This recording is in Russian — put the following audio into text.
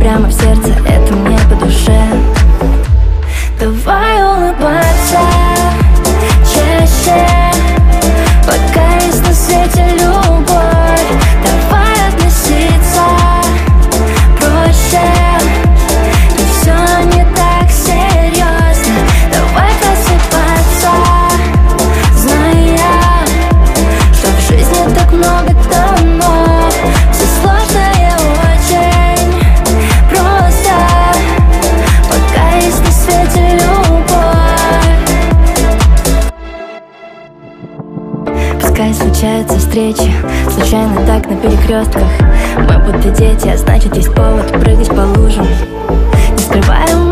прямо в сердце, это мне по душе. Давай улыбаться чаще, пока есть на свете любовь. Давай относиться проще, и все не так серьезно. Давай просыпаться, зная, что в жизни так много тонов. Все сложное очень просто, пока есть на свете любовь. Пускай случаются встречи, случайно так на перекрестках. Мы будто дети, а значит есть повод прыгать по лужам. Не скрываем